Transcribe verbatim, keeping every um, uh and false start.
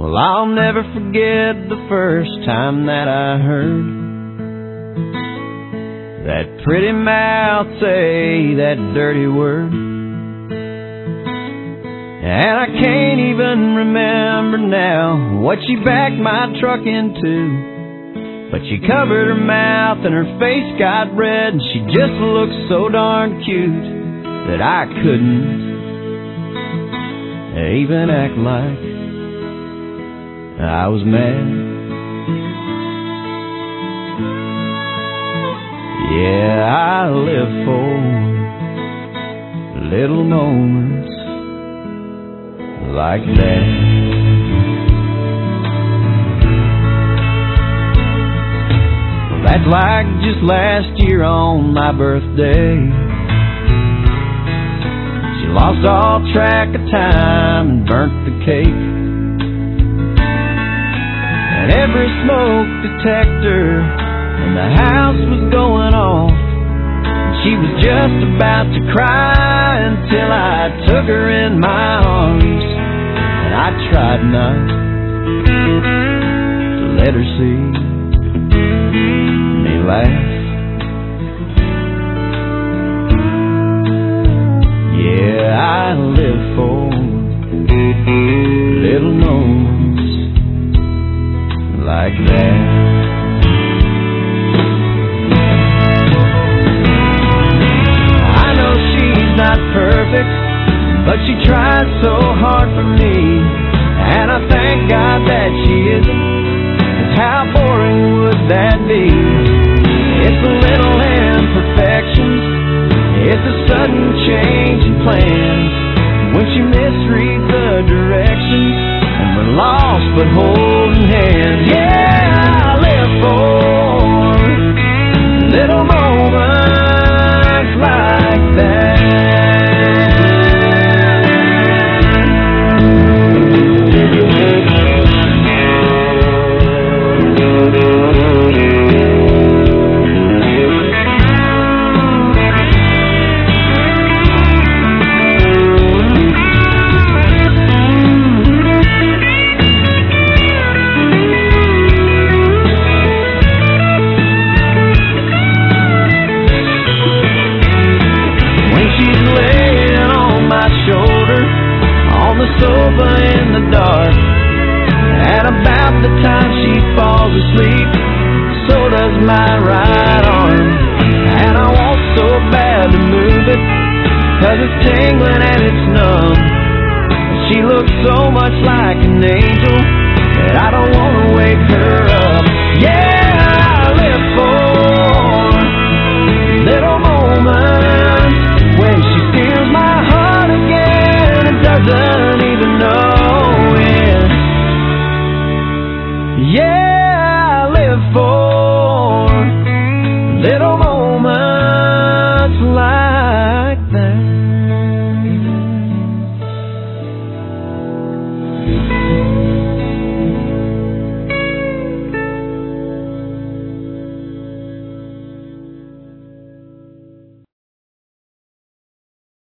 Well, I'll never forget the first time that I heard that pretty mouth say that dirty word. And I can't even remember now what she backed my truck into, but she covered her mouth and her face got red, and she just looked so darn cute that I couldn't even act like I was mad. Yeah, I live for little moments like that. That's like just last year on my birthday. She lost all track of time and burnt the cake. And every smoke detector in the house was going off. And she was just about to cry until I took her in my arms. And I tried not to let her see me laugh. Yeah, I live for little moments like that. I know she's not perfect, but she tries so hard for me, and I thank God that she isn't, 'cause how boring would that be? It's the little imperfections, it's a sudden change in plans, when she misreads the directions, and we're lost but holding hands. Yeah, I live for little moments like that. Sofa in the dark, and about the time she falls asleep, so does my right arm. And I want so bad to move it, 'cause it's tingling and it's numb. She looks so much like an angel that I don't want to wake her up. Yeah, I live for little moments when she steals my heart again and doesn't even know it. Yeah, I live for little